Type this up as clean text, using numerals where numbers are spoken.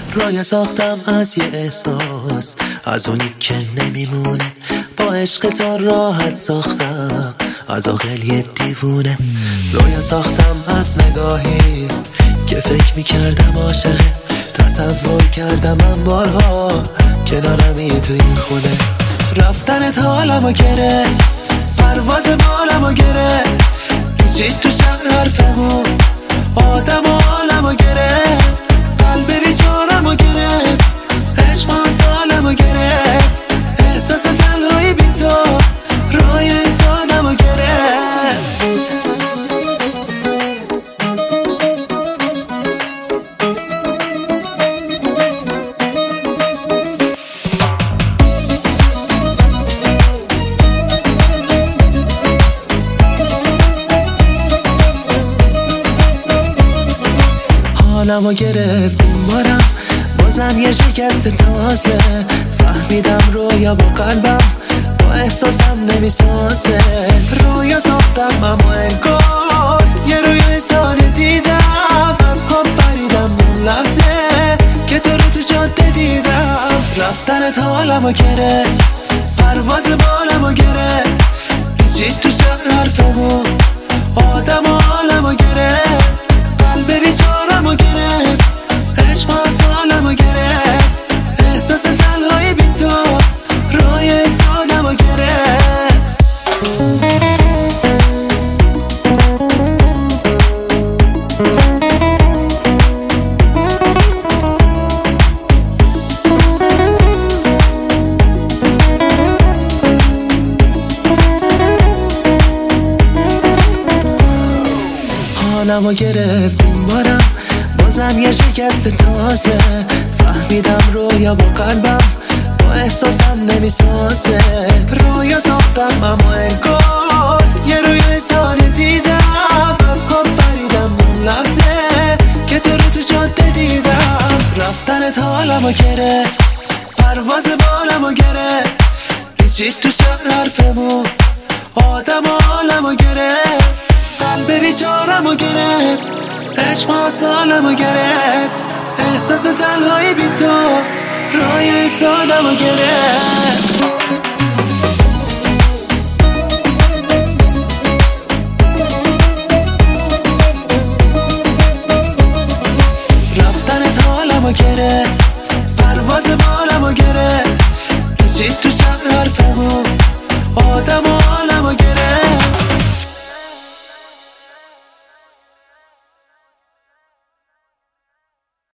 رویا ساختم از یه احساس، از اونی که نمیمونه. با عشق تو راحت ساختم از عاقل یه دیوونه. رویا ساختم از نگاهی که فکر میکردم عاشقه. تصور کردم من بارها کنارمی تو این خونه. رفتنت حالمو گره، پرواز بالمو گره. پیچید تو شهر حرفمون، آدم و حالمو گره. قلب بیچارمو گرفت، عشق سالمو گرفت. احساس تنهایی بی تو روی سادمو گرفت. حالمو گرفت این بارم، بازم یه شکست تازه. فهمیدم رویا با قلبم با احساسم نمیسازه. رویا ساختم اما انگار یه رویای ساده دیدم. از خواب پریدم اون لحظه که تو رو تو جاده دیدم. رفتنت حالمو گرفت، پرواز بالمو گرفت. پیچید تو شهر حرفمون، آدم و حالمو گرفت. قلب بیچارمو گرفت، عشق سالمو گرفت. احساس تنهایی بی تو روی سادمو گرفت. حالمو گرفت این بارم، بازم یه شکست تازه. فهمیدم رویا با قلبم با احساسم نمیسازه. رویا ساختم اما انگار یه رویای ساده دیدم. از خواب پریدم اون لحظه که تو رو تو جاده دیدم. رفتنت حالمو گرفت، پرواز بالمو گرفت. پیچید تو شهر حرفمون، آدم و حالمو گرفت. قلب بیچارمو گرفت، عشق سالمو گرفت. احساس تنهایی بی تو روی سادمو گرفت.